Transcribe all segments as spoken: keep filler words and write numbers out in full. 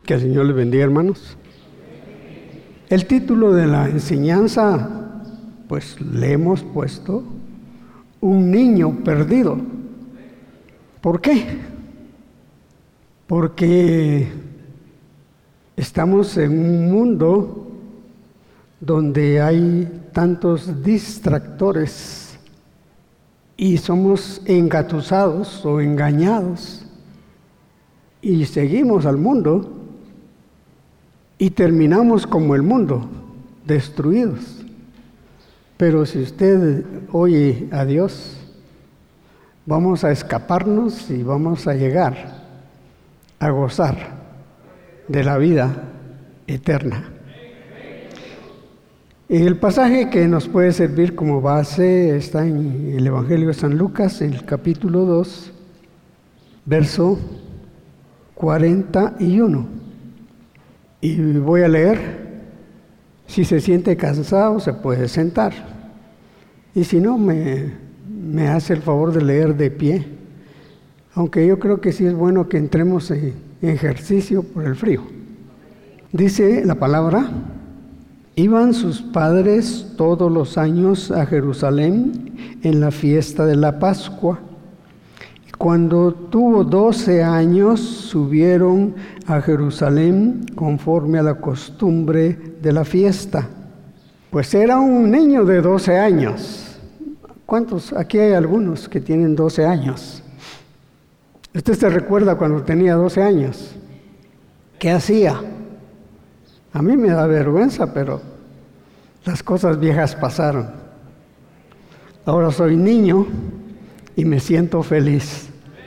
Que el Señor les bendiga, hermanos. El título de la enseñanza, pues le hemos puesto Un niño perdido. ¿Por qué? Porque estamos en un mundo donde hay tantos distractores y somos engatusados o engañados y seguimos al mundo y terminamos como el mundo, destruidos. Pero si usted oye a Dios, vamos a escaparnos y vamos a llegar a gozar de la vida eterna. El pasaje que nos puede servir como base está en el Evangelio de San Lucas, el capítulo dos, verso cuarenta y uno. Y voy a leer. Si se siente cansado, se puede sentar. Y si no, me, me hace el favor de leer de pie. Aunque yo creo que sí es bueno que entremos en ejercicio por el frío. Dice la palabra: iban sus padres todos los años a Jerusalén en la fiesta de la Pascua. Cuando tuvo doce años, subieron a Jerusalén conforme a la costumbre de la fiesta. Pues era un niño de doce años. ¿Cuántos? Aquí hay algunos que tienen doce años. ¿Usted se recuerda cuando tenía doce años? ¿Qué hacía? A mí me da vergüenza, pero las cosas viejas pasaron. Ahora soy niño y me siento feliz.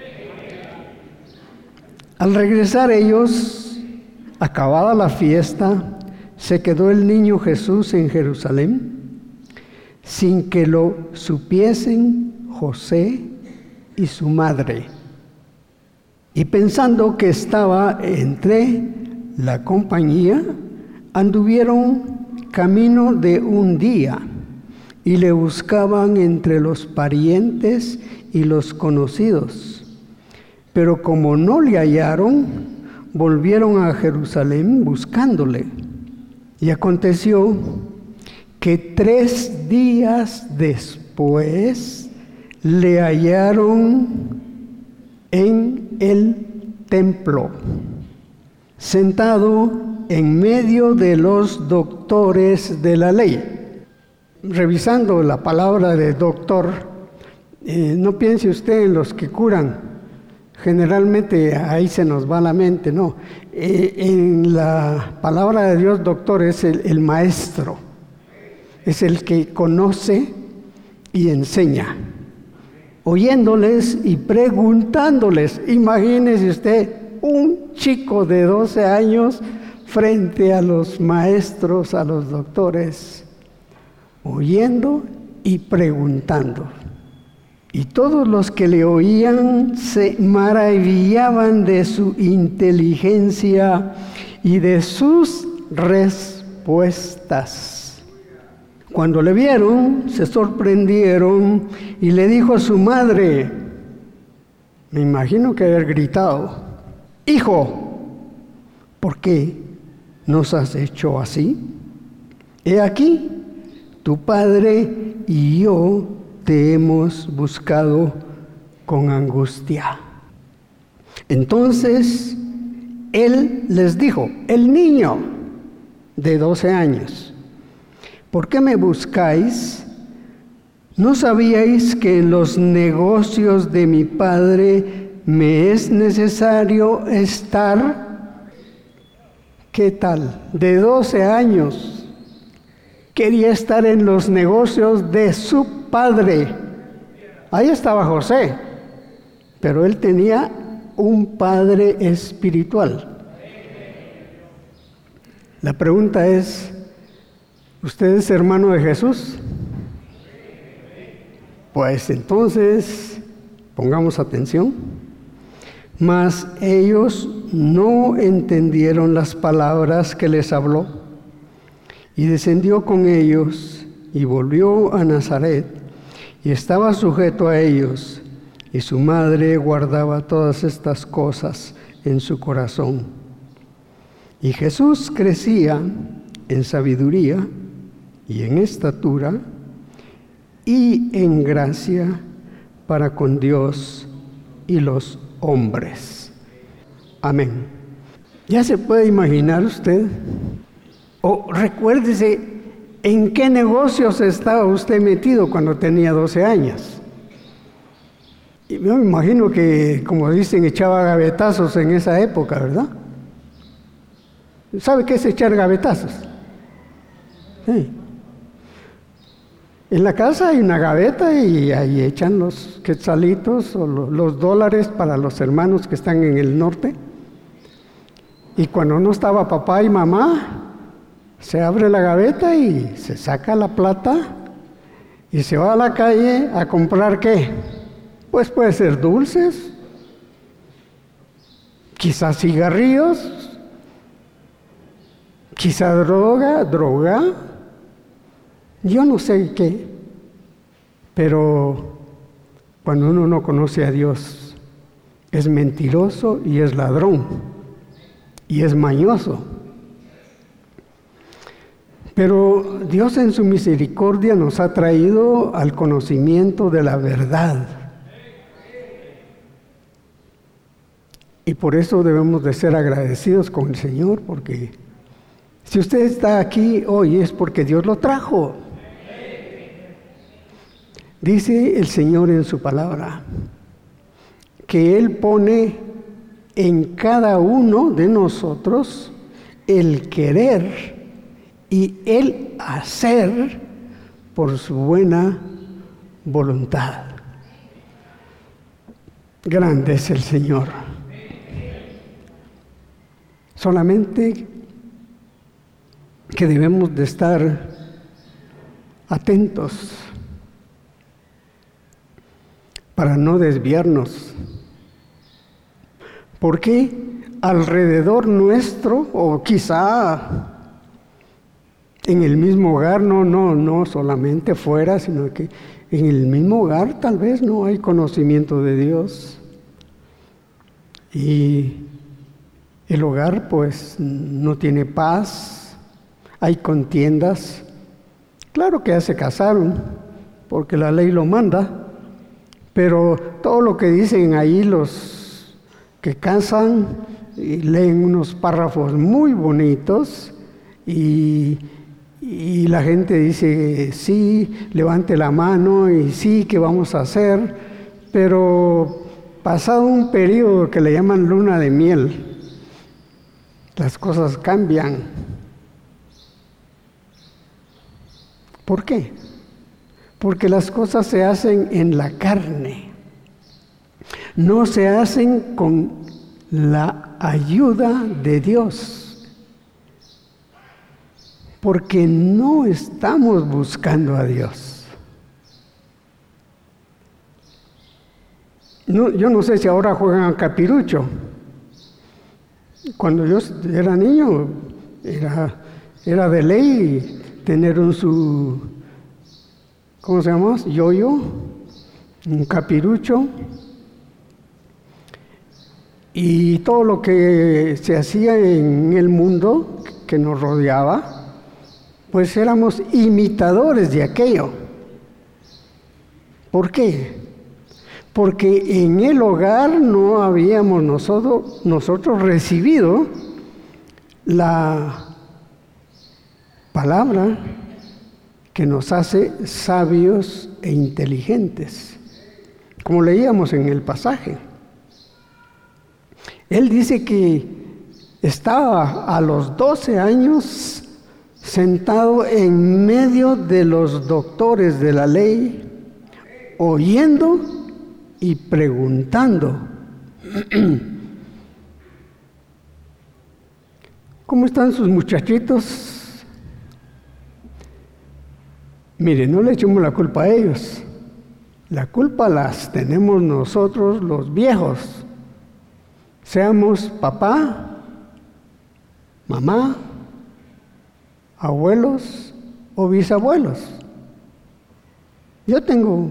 Al regresar ellos, acabada la fiesta, se quedó el niño Jesús en Jerusalén, sin que lo supiesen José y su madre. Y pensando que estaba entre la compañía, anduvieron camino de un día y le buscaban entre los parientes y los conocidos. Pero como no le hallaron, volvieron a Jerusalén buscándole. Y aconteció que tres días después le hallaron en el templo, sentado en medio de los doctores de la ley. Revisando la palabra de doctor, eh, no piense usted en los que curan. Generalmente ahí se nos va la mente, no. Eh, en la palabra de Dios, doctor es el, el maestro, es el que conoce y enseña, oyéndoles y preguntándoles. Imagínese usted un chico de doce años frente a los maestros, a los doctores, oyendo y preguntando. Y todos los que le oían se maravillaban de su inteligencia y de sus respuestas. Cuando le vieron, se sorprendieron y le dijo a su madre, me imagino que haber gritado: hijo, ¿por qué nos has hecho así? He aquí, tu padre y yo te hemos buscado con angustia. Entonces él les dijo, el niño de doce años, ¿por qué me buscáis? ¿No sabíais que en los negocios de mi padre me es necesario estar? ¿Qué tal? De doce años quería estar en los negocios de su padre. Ahí estaba José, pero él tenía un padre espiritual. La pregunta es, ¿usted es hermano de Jesús? Pues entonces, pongamos atención. Mas ellos no entendieron las palabras que les habló, y descendió con ellos y volvió a Nazaret, y estaba sujeto a ellos, y su madre guardaba todas estas cosas en su corazón. Y Jesús crecía en sabiduría y en estatura y en gracia para con Dios y los hombres. Amén. ¿Ya se puede imaginar usted? O recuérdese, ¿en qué negocios estaba usted metido cuando tenía doce años? Y yo me imagino que, como dicen, echaba gavetazos en esa época, ¿verdad? ¿Sabe qué es echar gavetazos? Sí. En la casa hay una gaveta y ahí echan los quetzalitos o los dólares para los hermanos que están en el norte. Y cuando no estaba papá y mamá, se abre la gaveta y se saca la plata y se va a la calle a comprar ¿qué? Pues puede ser dulces, quizás cigarrillos, quizás droga, droga, yo no sé qué, pero cuando uno no conoce a Dios, es mentiroso y es ladrón y es mañoso. Pero Dios en su misericordia nos ha traído al conocimiento de la verdad. Y por eso debemos de ser agradecidos con el Señor, porque si usted está aquí hoy es porque Dios lo trajo. Dice el Señor en su palabra que Él pone en cada uno de nosotros el querer y el hacer por su buena voluntad. Grande es el Señor. Solamente que debemos de estar atentos para no desviarnos, porque alrededor nuestro, o quizá en el mismo hogar, no, no, no solamente fuera, sino que en el mismo hogar tal vez no hay conocimiento de Dios. Y el hogar pues no tiene paz, hay contiendas. Claro que ya se casaron, porque la ley lo manda, pero todo lo que dicen ahí los que casan y leen unos párrafos muy bonitos y, y la gente dice sí, levante la mano y sí, ¿qué vamos a hacer? Pero pasado un periodo que le llaman luna de miel, las cosas cambian. ¿Por qué? Porque las cosas se hacen en la carne, no se hacen con la ayuda de Dios, porque no estamos buscando a Dios. No, yo no sé si ahora juegan a capirucho. Cuando yo era niño, era, era de ley tener un su, ¿cómo se llama? Yoyo, un capirucho. Y todo lo que se hacía en el mundo que nos rodeaba, pues éramos imitadores de aquello. ¿Por qué? Porque en el hogar no habíamos nosotros, nosotros recibido la palabra que nos hace sabios e inteligentes, como leíamos en el pasaje. Él dice que estaba a los doce años sentado en medio de los doctores de la ley, oyendo y preguntando. ¿Cómo están sus muchachitos? Mire, no le echemos la culpa a ellos. La culpa las tenemos nosotros los viejos. Seamos papá, mamá, abuelos o bisabuelos. Yo tengo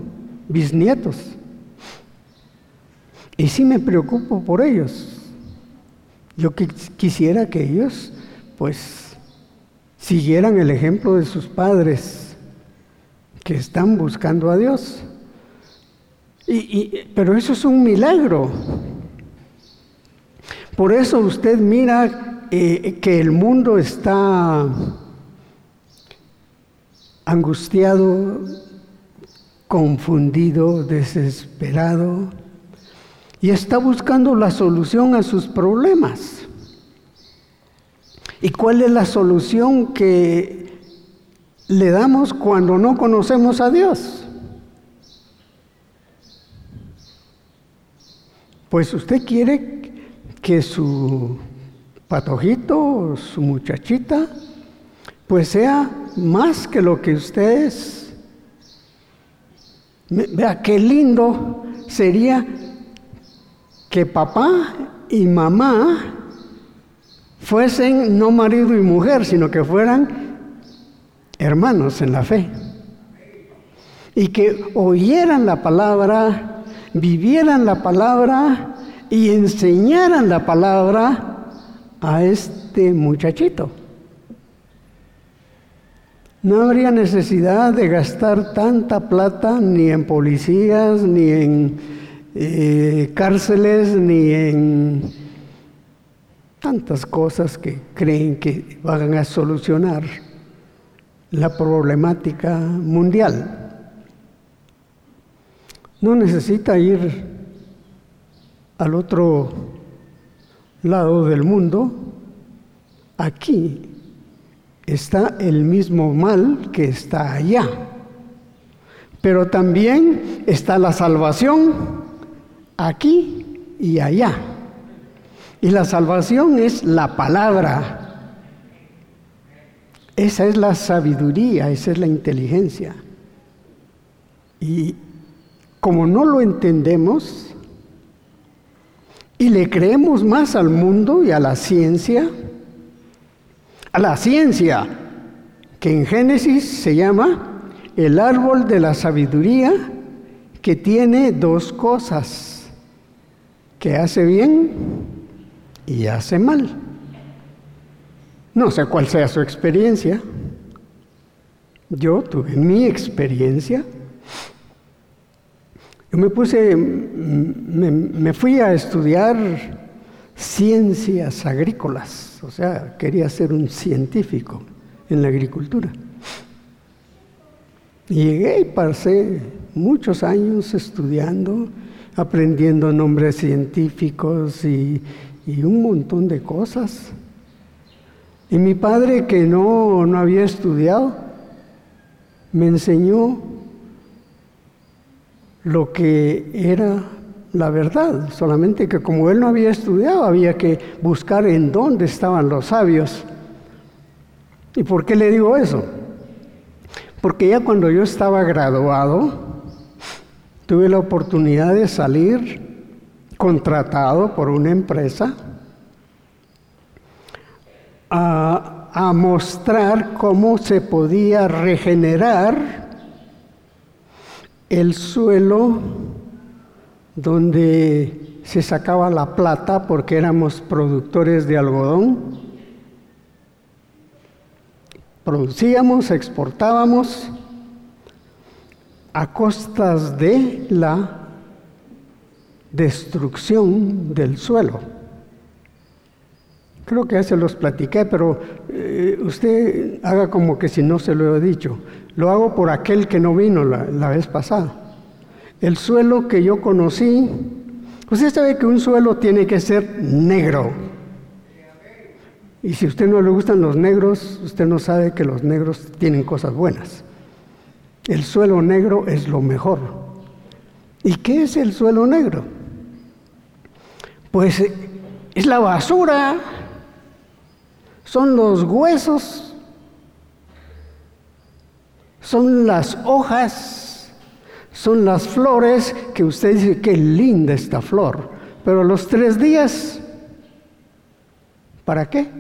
bisnietos y sí me preocupo por ellos. Yo quisiera que ellos, pues, siguieran el ejemplo de sus padres, que están buscando a Dios. Y, y, pero eso es un milagro. Por eso usted mira eh, que el mundo está angustiado, confundido, desesperado, y está buscando la solución a sus problemas. ¿Y cuál es la solución que le damos cuando no conocemos a Dios? Pues usted quiere que su patojito, su muchachita, pues sea más que lo que usted es. Vea, qué lindo sería que papá y mamá fuesen no marido y mujer, sino que fueran hermanos en la fe. Y que oyeran la palabra, vivieran la palabra y enseñaran la palabra a este muchachito. No habría necesidad de gastar tanta plata ni en policías, ni en eh, cárceles, ni en tantas cosas que creen que van a solucionar la problemática mundial. No necesita ir al otro lado del mundo. Aquí está el mismo mal que está allá, pero también está la salvación aquí y allá. Y la salvación es la palabra. Esa es la sabiduría, esa es la inteligencia. Y como no lo entendemos y le creemos más al mundo y a la ciencia, a la ciencia, que en Génesis se llama el árbol de la sabiduría, que tiene dos cosas, que hace bien y hace mal. No sé cuál sea su experiencia. Yo tuve mi experiencia. Yo me puse, me, me fui a estudiar ciencias agrícolas, o sea, quería ser un científico en la agricultura. Y llegué y pasé muchos años estudiando, aprendiendo nombres científicos y, y un montón de cosas. Y mi padre, que no, no había estudiado, me enseñó lo que era la verdad, solamente que como él no había estudiado, había que buscar en dónde estaban los sabios. ¿Y por qué le digo eso? Porque ya cuando yo estaba graduado, tuve la oportunidad de salir contratado por una empresa a, a mostrar cómo se podía regenerar el suelo donde se sacaba la plata, porque éramos productores de algodón. Producíamos, exportábamos a costas de la destrucción del suelo. Creo que ya se los platiqué, pero eh, usted haga como que si no se lo he dicho. Lo hago por aquel que no vino la, la vez pasada. El suelo que yo conocí, usted sabe que un suelo tiene que ser negro. Y si a usted no le gustan los negros, usted no sabe que los negros tienen cosas buenas. El suelo negro es lo mejor. ¿Y qué es el suelo negro? Pues es la basura, son los huesos, son las hojas, son las flores, que usted dice, qué linda esta flor, pero a los tres días, ¿para qué?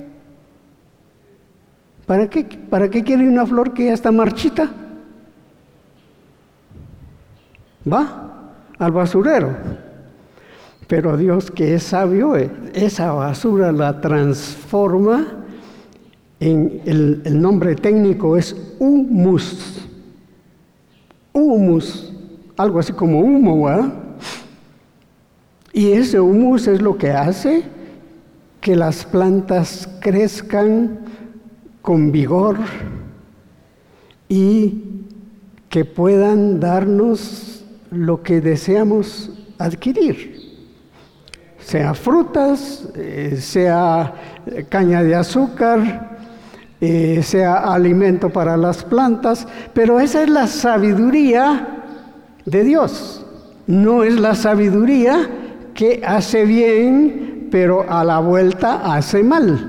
¿Para qué? ¿Para qué quiere una flor que ya está marchita? Va al basurero. Pero Dios, que es sabio, esa basura la transforma en el, el nombre técnico es humus. Humus, algo así como humo, ¿verdad? Y ese humus es lo que hace que las plantas crezcan con vigor y que puedan darnos lo que deseamos adquirir. Sea frutas, eh, sea caña de azúcar, eh, sea alimento para las plantas, pero esa es la sabiduría de Dios. No es la sabiduría que hace bien, pero a la vuelta hace mal.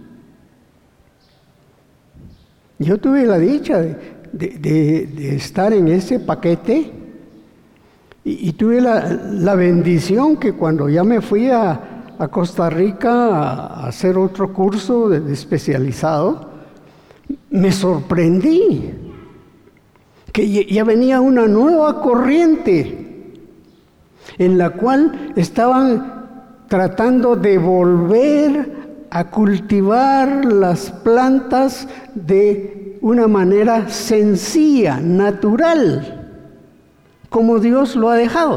Yo tuve la dicha de, de, de, de estar en ese paquete y, y tuve la, la bendición que cuando ya me fui a, a Costa Rica a, a hacer otro curso de, de especializado, me sorprendí que ya, ya venía una nueva corriente en la cual estaban tratando de volver a cultivar las plantas de una manera sencilla, natural, como Dios lo ha dejado.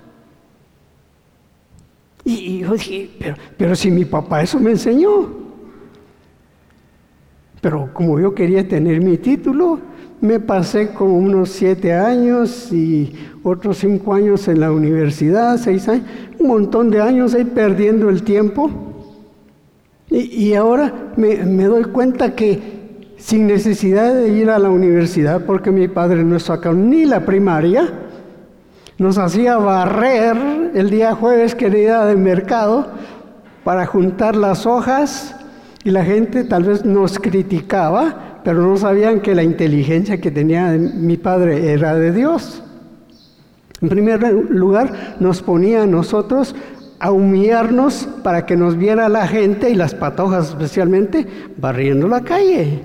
Y, y yo dije, pero, pero si mi papá eso me enseñó. Pero como yo quería tener mi título, me pasé como unos siete años y otros cinco años en la universidad, seis años, un montón de años ahí perdiendo el tiempo. Y, y ahora me, me doy cuenta que sin necesidad de ir a la universidad, porque mi padre no sacó ni la primaria, nos hacía barrer el día jueves que era día de mercado para juntar las hojas y la gente tal vez nos criticaba, pero no sabían que la inteligencia que tenía mi padre era de Dios. En primer lugar, nos ponía a nosotros a humillarnos para que nos viera la gente y las patojas especialmente barriendo la calle.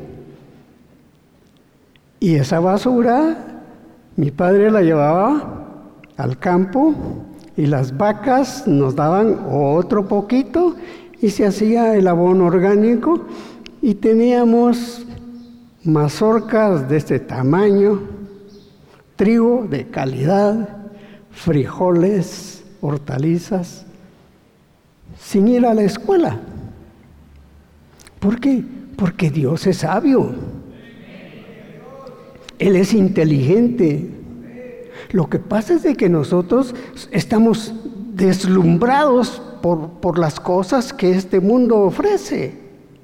Y esa basura mi padre la llevaba al campo y las vacas nos daban otro poquito y se hacía el abono orgánico y teníamos mazorcas de este tamaño, trigo de calidad, frijoles, hortalizas, sin ir a la escuela. ¿Por qué? Porque Dios es sabio. Él es inteligente. Lo que pasa es de que nosotros estamos deslumbrados por, por las cosas que este mundo ofrece.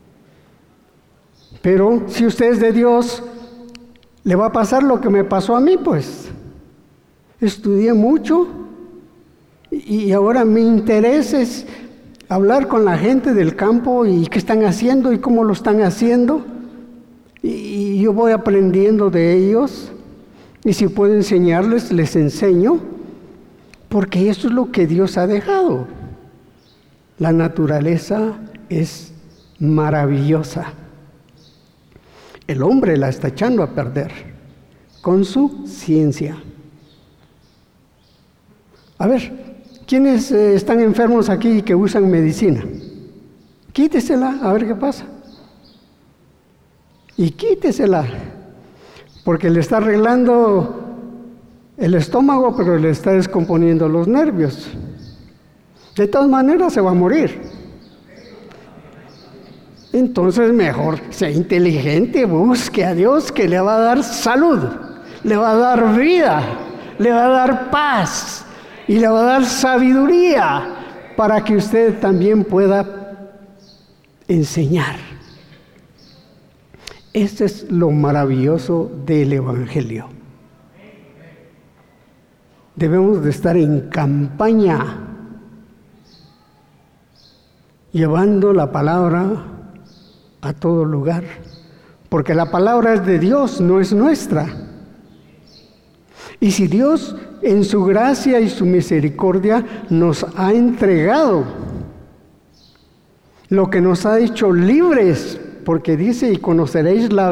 Pero si usted es de Dios, le va a pasar lo que me pasó a mí, pues. Estudié mucho y ahora mi interés es hablar con la gente del campo y qué están haciendo y cómo lo están haciendo. Y yo voy aprendiendo de ellos. Y si puedo enseñarles, les enseño. Porque eso es lo que Dios ha dejado. La naturaleza es maravillosa. El hombre la está echando a perder con su ciencia. A ver, ¿quiénes eh, están enfermos aquí y que usan medicina? Quítesela, a ver qué pasa. Y quítesela, porque le está arreglando el estómago, pero le está descomponiendo los nervios. De todas maneras se va a morir. Entonces mejor sea inteligente, busque a Dios que le va a dar salud, le va a dar vida, le va a dar paz y le va a dar sabiduría para que usted también pueda enseñar. Este es lo maravilloso del Evangelio. Debemos de estar en campaña, llevando la palabra a todo lugar, porque la palabra es de Dios, no es nuestra. Y si Dios en su gracia y su misericordia nos ha entregado lo que nos ha hecho libres, porque dice, y conoceréis la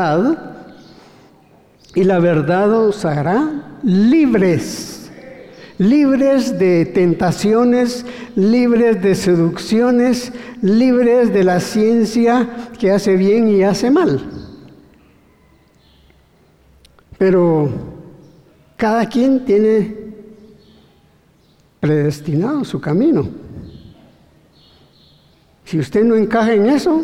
verdad, y la verdad os hará libres. libres de tentaciones, libres de seducciones, libres de la ciencia que hace bien y hace mal. Pero cada quien tiene predestinado su camino. Si usted no encaja en eso,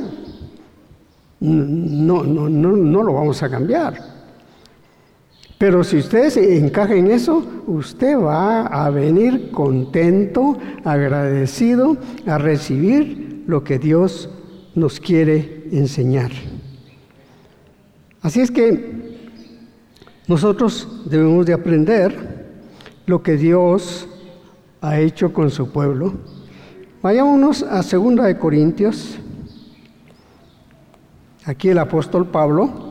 no, no, no, no lo vamos a cambiar. Pero si usted se encaja en eso, usted va a venir contento, agradecido, a recibir lo que Dios nos quiere enseñar. Así es que nosotros debemos de aprender lo que Dios ha hecho con su pueblo. Vayámonos a segunda de Corintios. Aquí el apóstol Pablo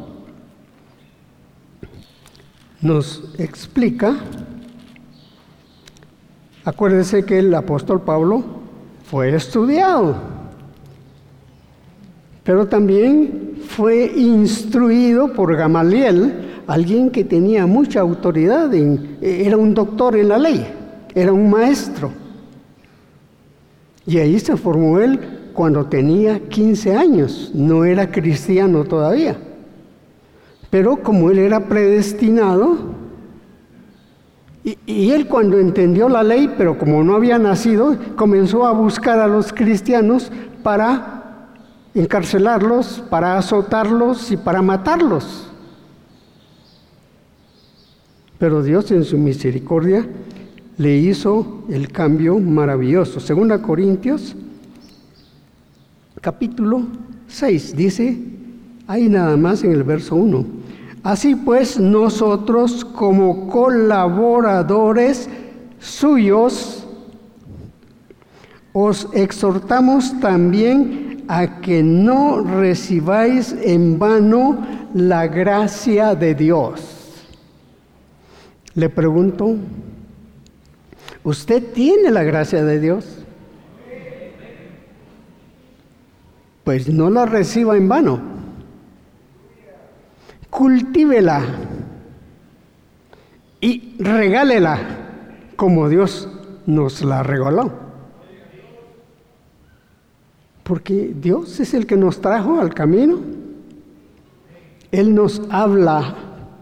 nos explica. Acuérdense que el apóstol Pablo fue estudiado, pero también fue instruido por Gamaliel, alguien que tenía mucha autoridad, en, era un doctor en la ley, era un maestro. Y ahí se formó él cuando tenía quince años, no era cristiano todavía. Pero como él era predestinado, y, y él cuando entendió la ley, pero como no había nacido, comenzó a buscar a los cristianos para encarcelarlos, para azotarlos y para matarlos. Pero Dios en su misericordia le hizo el cambio maravilloso. Segunda Corintios, capítulo seis, dice, ahí nada más en el verso uno. Así pues, nosotros como colaboradores suyos, os exhortamos también a que no recibáis en vano la gracia de Dios. Le pregunto, ¿usted tiene la gracia de Dios? Pues no la reciba en vano. Cultívela y regálela como Dios nos la regaló. Porque Dios es el que nos trajo al camino. Él nos habla,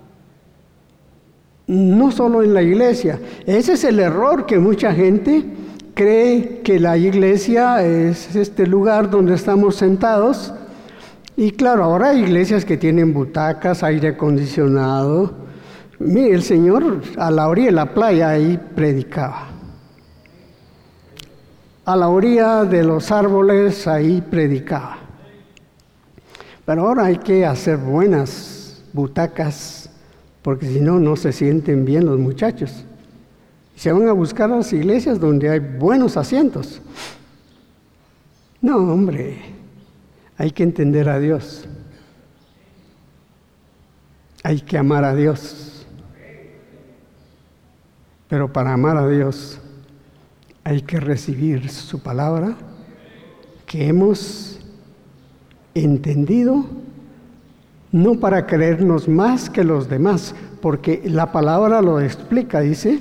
no solo en la iglesia. Ese es el error que mucha gente cree, que la iglesia es este lugar donde estamos sentados. Y claro, ahora hay iglesias que tienen butacas, aire acondicionado. Mire, el Señor a la orilla de la playa ahí predicaba. A la orilla de los árboles ahí predicaba. Pero ahora hay que hacer buenas butacas, porque si no, no se sienten bien los muchachos. Se van a buscar a las iglesias donde hay buenos asientos. No, hombre. Hay que entender a Dios. Hay que amar a Dios. Pero para amar a Dios hay que recibir su palabra que hemos entendido, no para creernos más que los demás, porque la palabra lo explica, dice,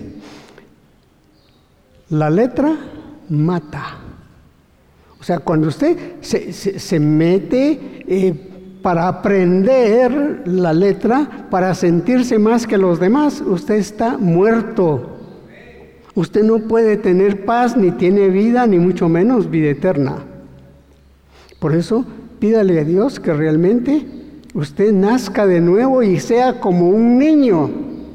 la letra mata. O sea, cuando usted se, se, se mete eh, para aprender la letra, para sentirse más que los demás, usted está muerto. Usted no puede tener paz, ni tiene vida, ni mucho menos vida eterna. Por eso, pídale a Dios que realmente usted nazca de nuevo y sea como un niño.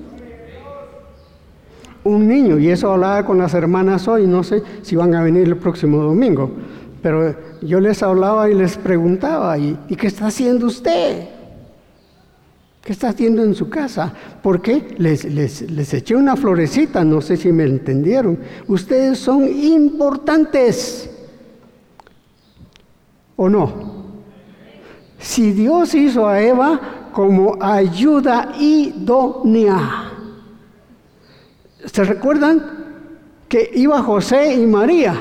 Un niño, y eso hablaba con las hermanas hoy, no sé si van a venir el próximo domingo. Pero yo les hablaba y les preguntaba, ¿y, ¿y qué está haciendo usted? ¿Qué está haciendo en su casa? Porque les, les, les eché una florecita, no sé si me entendieron. Ustedes son importantes, ¿o no? Si Dios hizo a Eva como ayuda idónea. ¿Se recuerdan que iba José y María?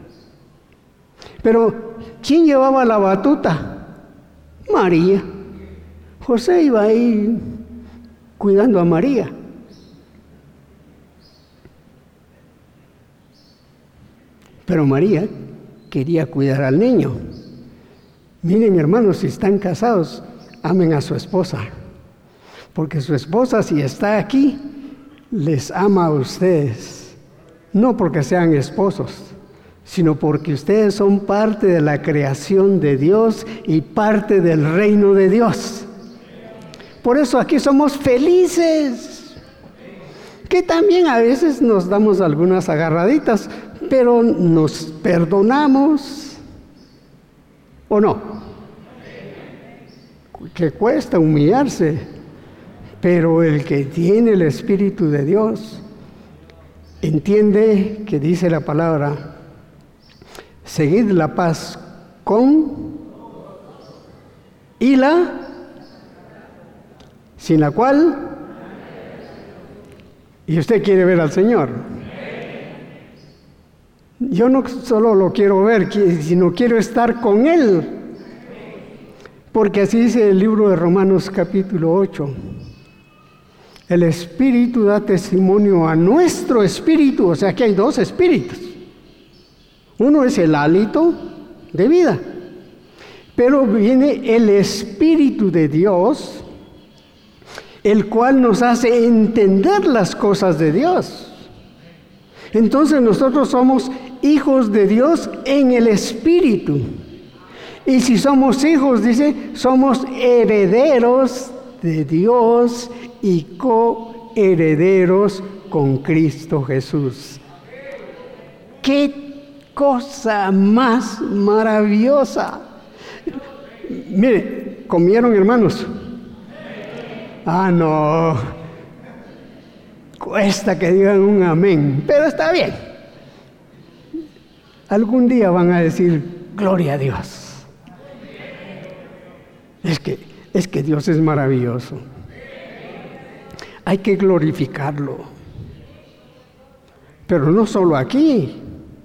Pero, ¿quién llevaba la batuta? María. José iba ahí cuidando a María. Pero María quería cuidar al niño. Miren, hermanos, si están casados, amen a su esposa, porque su esposa, si está aquí, les ama a ustedes, no porque sean esposos, sino porque ustedes son parte de la creación de Dios y parte del reino de Dios. Por eso aquí somos felices, que también a veces nos damos algunas agarraditas, pero nos perdonamos, ¿o no? Que cuesta humillarse, pero el que tiene el Espíritu de Dios entiende que dice la palabra: seguid la paz con y la, sin la cual, y usted quiere ver al Señor. Yo no solo lo quiero ver, sino quiero estar con Él. Porque así dice el libro de Romanos capítulo ocho. El Espíritu da testimonio a nuestro espíritu, o sea que hay dos espíritus. Uno es el hálito de vida, pero viene el Espíritu de Dios, el cual nos hace entender las cosas de Dios. Entonces nosotros somos hijos de Dios en el Espíritu. Y si somos hijos, dice, somos herederos de Dios y coherederos con Cristo Jesús. ¡Qué cosa más maravillosa! Mire, ¿comieron, hermanos? Ah, no. Cuesta que digan un amén, pero está bien. Algún día van a decir, gloria a Dios. Es que, es que Dios es maravilloso. Hay que glorificarlo. Pero no solo aquí.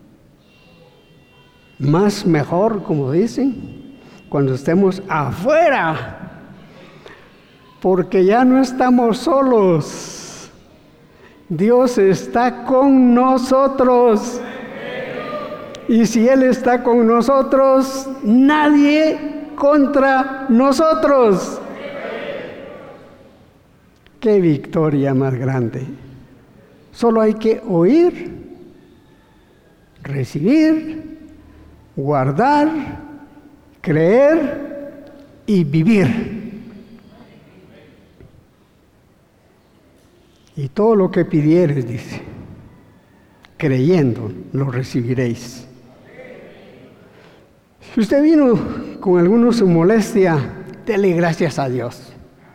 Más mejor, como dicen, cuando estemos afuera. Porque ya no estamos solos. Dios está con nosotros. Y si Él está con nosotros, nadie contra nosotros. ¡Qué victoria más grande! Solo hay que oír, recibir, guardar, creer y vivir. Y todo lo que pidieres, dice, creyendo, lo recibiréis. Si usted vino con alguna su molestia, dele gracias a Dios.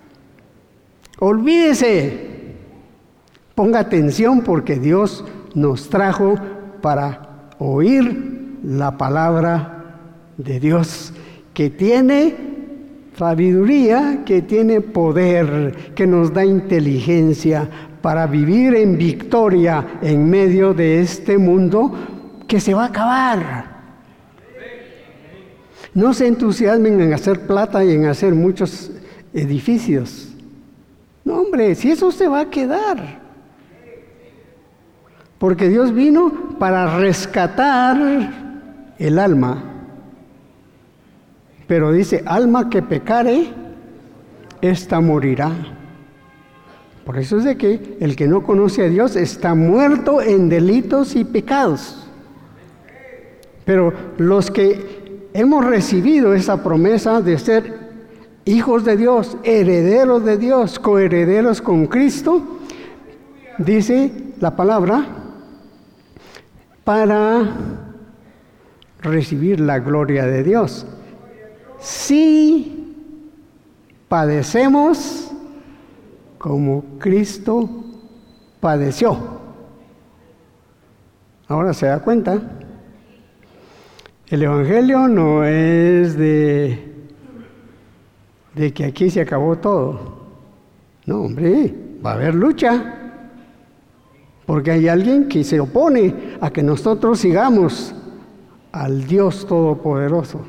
Olvídese, ponga atención porque Dios nos trajo para oír la palabra de Dios, que tiene sabiduría, que tiene poder, que nos da inteligencia para vivir en victoria en medio de este mundo que se va a acabar. No se entusiasmen en hacer plata y en hacer muchos edificios. No, hombre, si eso se va a quedar. Porque Dios vino para rescatar el alma. Pero dice, alma que pecare, ésta morirá. Por eso es de que el que no conoce a Dios está muerto en delitos y pecados. Pero los que hemos recibido esa promesa de ser hijos de Dios, herederos de Dios, coherederos con Cristo, dice la palabra, para recibir la gloria de Dios. Si padecemos como Cristo padeció. Ahora se da cuenta. El Evangelio no es de, de que aquí se acabó todo. No, hombre, va a haber lucha. Porque hay alguien que se opone a que nosotros sigamos al Dios Todopoderoso.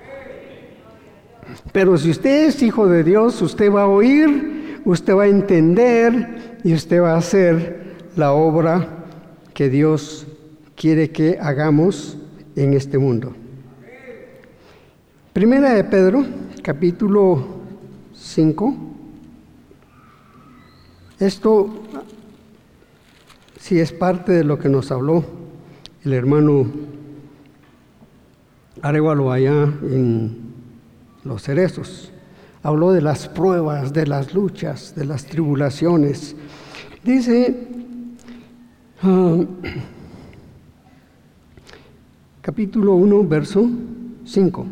Pero si usted es hijo de Dios, usted va a oír, usted va a entender y usted va a hacer la obra que Dios quiere que hagamos en este mundo. Primera de Pedro, capítulo cinco. Esto sí es parte de lo que nos habló el hermano Arevalo allá en Los Cerezos. Habló de las pruebas, de las luchas, de las tribulaciones. Dice, uh, capítulo uno, verso cinco.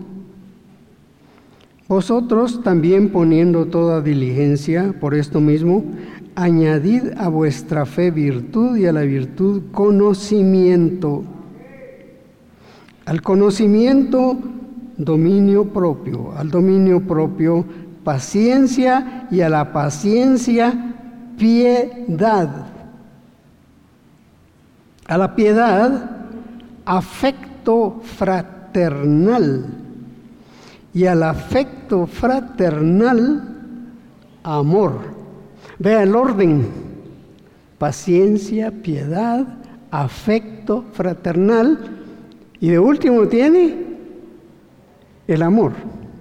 Vosotros también, poniendo toda diligencia por esto mismo, añadid a vuestra fe virtud, y a la virtud conocimiento. Al conocimiento, dominio propio. Al dominio propio, paciencia, y a la paciencia, piedad. A la piedad, afecto fraternal. Y al afecto fraternal, amor. Vea el orden: paciencia, piedad, afecto fraternal, y de último tiene el amor.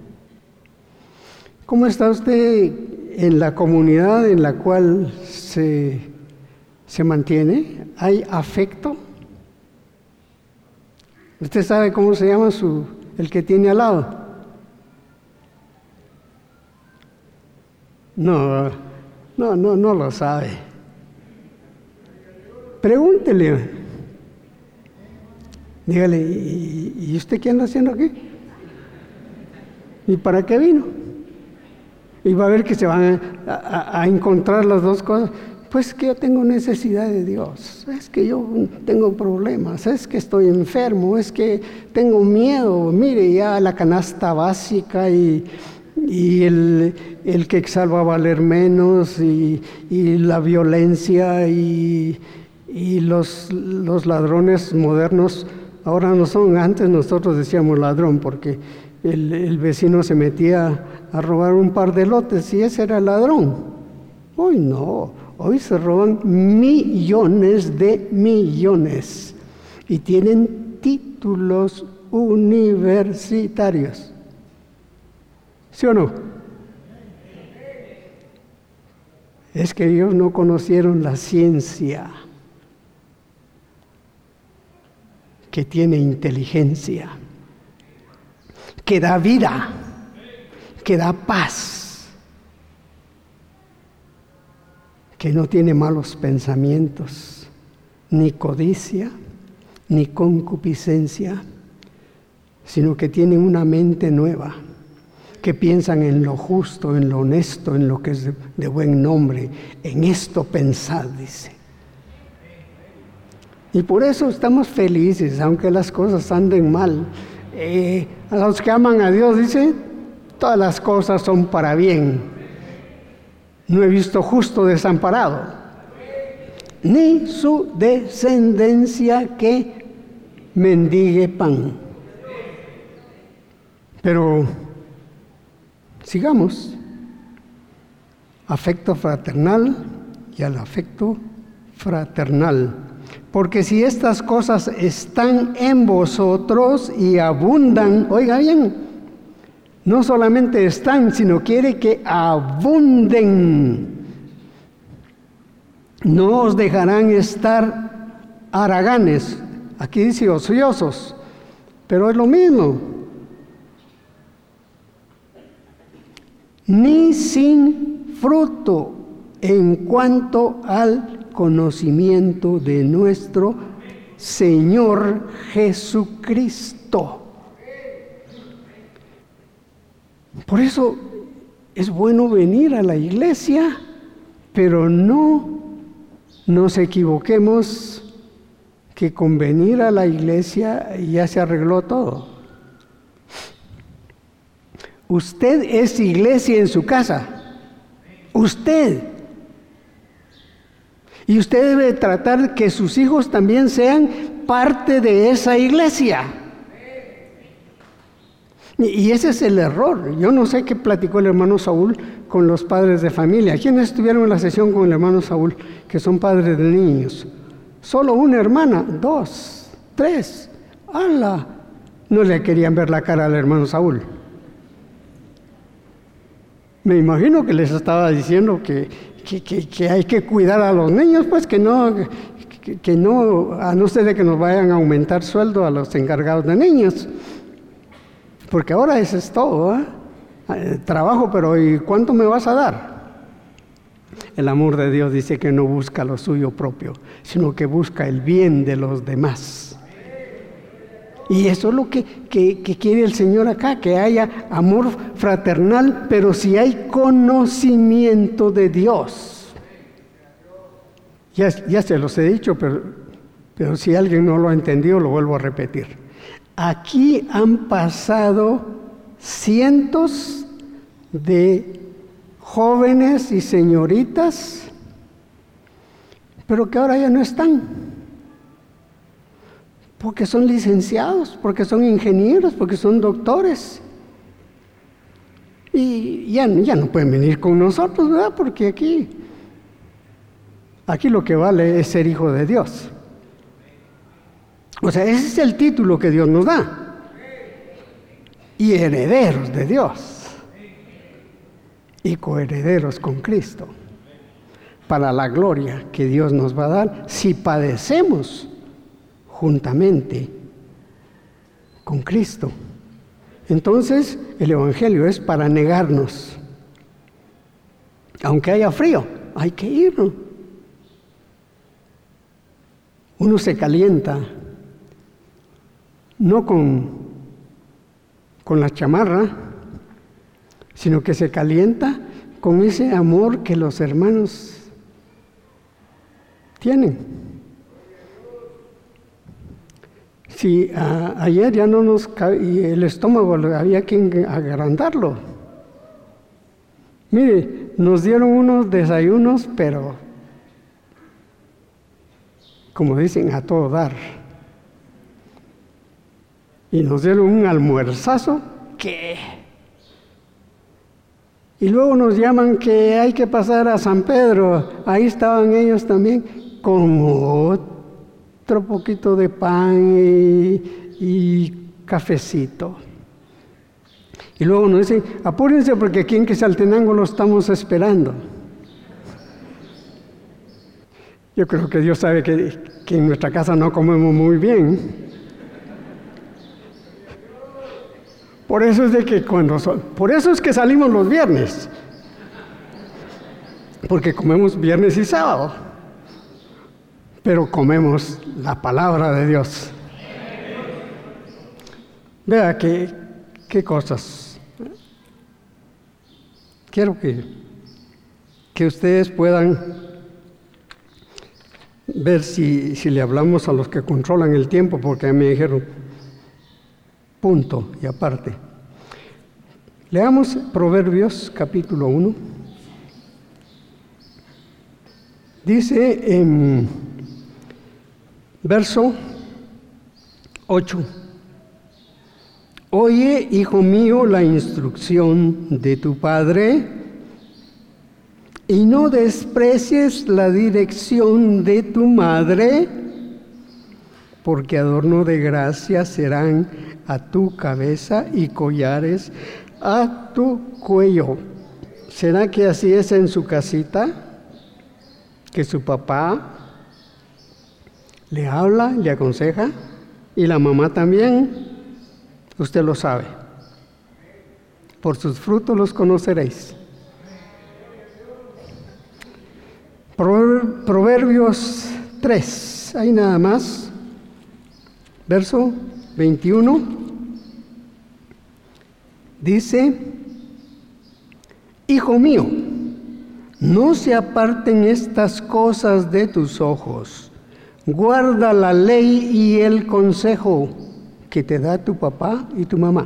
¿Cómo está usted en la comunidad en la cual se, se mantiene? ¿Hay afecto? ¿Usted sabe cómo se llama su, el que tiene al lado? No, no, no, no lo sabe. Pregúntele. Dígale, ¿y, y usted qué anda haciendo aquí? ¿Y para qué vino? Y va a ver que se van a, a, a encontrar las dos cosas. Pues que yo tengo necesidad de Dios, es que yo tengo problemas, es que estoy enfermo, es que tengo miedo. Mire, ya la canasta básica y... y el, el que salva a valer menos, y, y la violencia, y, y los, los ladrones modernos ahora no son. Antes nosotros decíamos ladrón porque el, el vecino se metía a robar un par de lotes y ese era el ladrón. Hoy no, hoy se roban millones de millones y tienen títulos universitarios. ¿Sí o no? Es que ellos no conocieron la ciencia que tiene inteligencia, que da vida, que da paz, que no tiene malos pensamientos, ni codicia, ni concupiscencia, sino que tiene una mente nueva, que piensan en lo justo, en lo honesto, en lo que es de, de buen nombre. En esto pensad, dice. Y por eso estamos felices, aunque las cosas anden mal. Eh, a los que aman a Dios, dice, todas las cosas son para bien. No he visto justo desamparado, ni su descendencia que mendigue pan. Pero sigamos. Afecto fraternal, y al afecto fraternal. Porque si estas cosas están en vosotros y abundan, oiga bien, no solamente están, sino quiere que abunden. No os dejarán estar haraganes. Aquí dice ociosos, pero es lo mismo. Ni sin fruto en cuanto al conocimiento de nuestro Señor Jesucristo. Por eso es bueno venir a la iglesia, pero no nos equivoquemos que con venir a la iglesia ya se arregló todo. Usted es iglesia en su casa. Usted. Y usted debe tratar que sus hijos también sean parte de esa iglesia. Y ese es el error. Yo no sé qué platicó el hermano Saúl con los padres de familia. ¿Quiénes estuvieron en la sesión con el hermano Saúl, que son padres de niños? Solo una hermana, dos. Tres. ¡Hala! No le querían ver la cara al hermano Saúl. Me imagino que les estaba diciendo que, que, que, que hay que cuidar a los niños, pues que no, que, que no, a no ser de que nos vayan a aumentar sueldo a los encargados de niños. Porque ahora eso es todo, ¿eh? Trabajo, pero ¿y cuánto me vas a dar? El amor de Dios dice que no busca lo suyo propio, sino que busca el bien de los demás. Y eso es lo que, que, que quiere el Señor acá, que haya amor fraternal, pero si hay conocimiento de Dios. Ya, ya se los he dicho, pero, pero si alguien no lo ha entendido, lo vuelvo a repetir. Aquí han pasado cientos de jóvenes y señoritas, pero que ahora ya no están, porque son licenciados, porque son ingenieros, porque son doctores, y ya, ya no pueden venir con nosotros, ¿verdad? Porque aquí, aquí lo que vale es ser hijo de Dios. O sea, ese es el título que Dios nos da, y herederos de Dios, y coherederos con Cristo, para la gloria que Dios nos va a dar si padecemos juntamente con Cristo. Entonces, el Evangelio es para negarnos. Aunque haya frío, hay que irnos. Uno se calienta, no con, con la chamarra, sino que se calienta con ese amor que los hermanos tienen. Si a, ayer ya no nos y el estómago había que agrandarlo. Mire, nos dieron unos desayunos, pero como dicen, a todo dar. Y nos dieron un almuerzazo que... Y luego nos llaman que hay que pasar a San Pedro. Ahí estaban ellos también con otro poquito de pan y, y cafecito. Y luego nos dicen, apúrense porque aquí en Quetzaltenango lo estamos esperando. Yo creo que Dios sabe que, que en nuestra casa no comemos muy bien. Por eso es de que cuando por eso es que salimos los viernes. Porque comemos viernes y sábado. Pero comemos la palabra de Dios. Vea qué, qué cosas. Quiero que, que ustedes puedan ver si, si le hablamos a los que controlan el tiempo, porque me dijeron, punto y aparte. Leamos Proverbios capítulo uno. Dice en verso ocho: Oye, hijo mío, la instrucción de tu padre, y no desprecies la dirección de tu madre, porque adorno de gracia serán a tu cabeza y collares a tu cuello. ¿Será que así es en su casita? Que su papá le habla, le aconseja, y la mamá también. Usted lo sabe. Por sus frutos los conoceréis. Proverbios tres, ahí nada más. Verso veintiuno. Dice: Hijo mío, no se aparten estas cosas de tus ojos. Guarda la ley y el consejo que te da tu papá y tu mamá,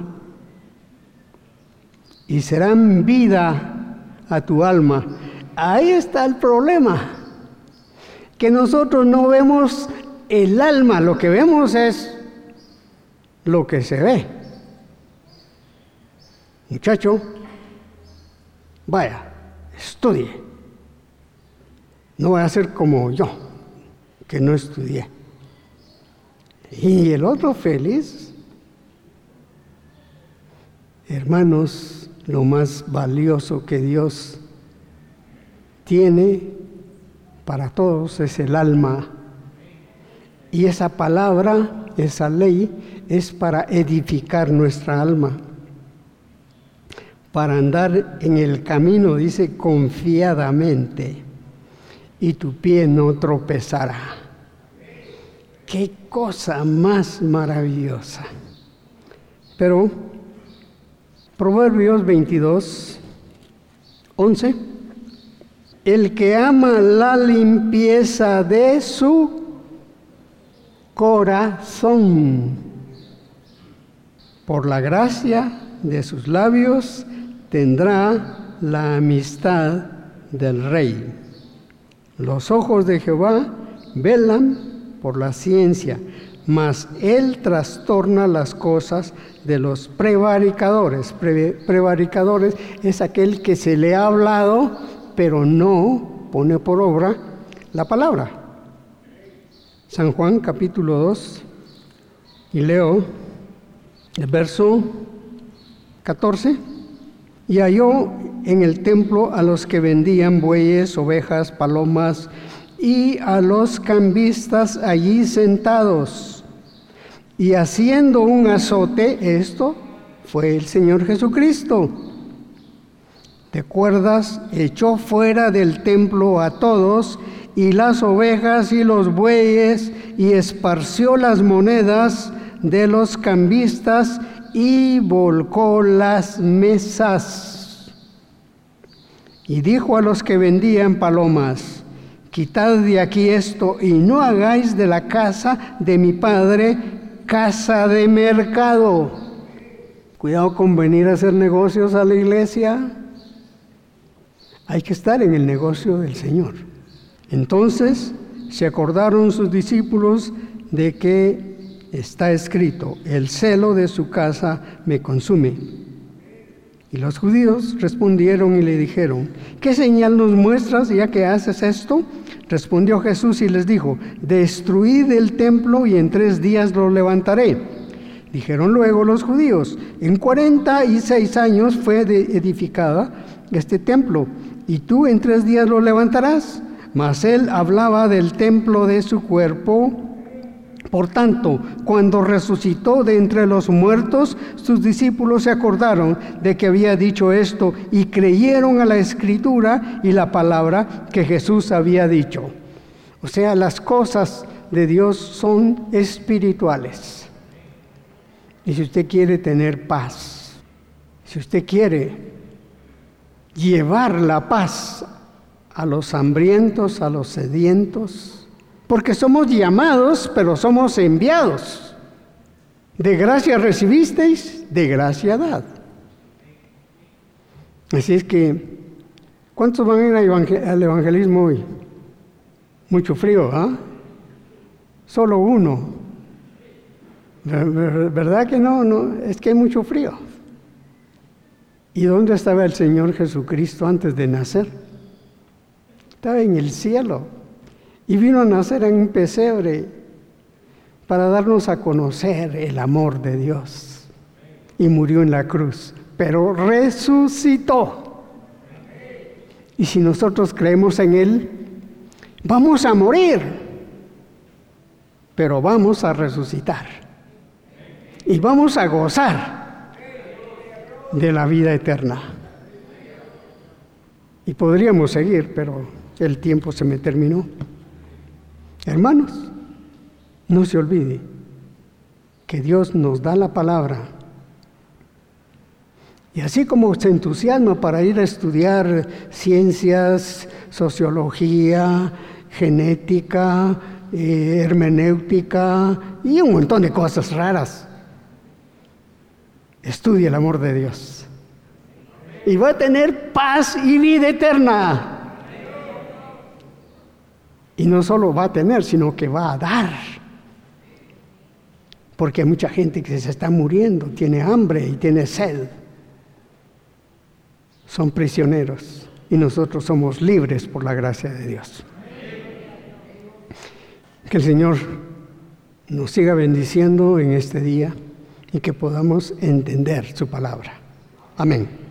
y serán vida a tu alma. Ahí está el problema, que nosotros no vemos el alma, lo que vemos es lo que se ve. Muchacho, vaya, estudie. No vaya a ser como yo, que no estudié. y el otro feliz. Hermanos, lo más valioso que Dios tiene para todos es el alma. Y esa palabra, esa ley, es para edificar nuestra alma, para andar en el camino, dice, confiadamente, y tu pie no tropezará. ¡Qué cosa más maravillosa! Pero, Proverbios veintidós, once, el que ama la limpieza de su corazón, por la gracia de sus labios tendrá la amistad del rey. Los ojos de Jehová velan por la ciencia, mas él trastorna las cosas de los prevaricadores. Pre- prevaricadores es aquel que se le ha hablado, pero no pone por obra la palabra. San Juan capítulo dos, y leo el verso catorce. Y halló en el templo a los que vendían bueyes, ovejas, palomas, y a los cambistas allí sentados. Y haciendo un azote, esto fue el Señor Jesucristo, de cuerdas echó fuera del templo a todos, y las ovejas y los bueyes, y esparció las monedas de los cambistas, y volcó las mesas. Y dijo a los que vendían palomas: quitad de aquí esto, y no hagáis de la casa de mi padre casa de mercado. Cuidado con venir a hacer negocios a la iglesia. Hay que estar en el negocio del Señor. Entonces se acordaron sus discípulos de que está escrito: el celo de su casa me consume. Y los judíos respondieron y le dijeron: ¿qué señal nos muestras ya que haces esto? Respondió Jesús y les dijo: destruid el templo y en tres días lo levantaré. Dijeron luego los judíos: en cuarenta y seis años fue edificada este templo, y tú en tres días lo levantarás. Mas él hablaba del templo de su cuerpo. Por tanto, cuando resucitó de entre los muertos, sus discípulos se acordaron de que había dicho esto y creyeron a la Escritura y la palabra que Jesús había dicho. O sea, las cosas de Dios son espirituales. Y si usted quiere tener paz, si usted quiere llevar la paz a los hambrientos, a los sedientos, porque somos llamados, pero somos enviados. De gracia recibisteis, de gracia dad. Así es que, ¿cuántos van a ir al evangelismo hoy? Mucho frío, ¿ah? ¿eh? Solo uno. ¿Verdad que no? No, es que hay mucho frío. ¿Y dónde estaba el Señor Jesucristo antes de nacer? Estaba en el cielo. Y vino a nacer en un pesebre para darnos a conocer el amor de Dios. Y murió en la cruz, pero resucitó. Y si nosotros creemos en Él, vamos a morir, pero vamos a resucitar. Y vamos a gozar de la vida eterna. Y podríamos seguir, pero el tiempo se me terminó. Hermanos, no se olvide que Dios nos da la palabra. Y así como se entusiasma para ir a estudiar ciencias, sociología, genética, eh, hermenéutica y un montón de cosas raras, estudie el amor de Dios. Y va a tener paz y vida eterna. Y no solo va a tener, sino que va a dar. Porque hay mucha gente que se está muriendo, tiene hambre y tiene sed. Son prisioneros y nosotros somos libres por la gracia de Dios. Que el Señor nos siga bendiciendo en este día y que podamos entender su palabra. Amén.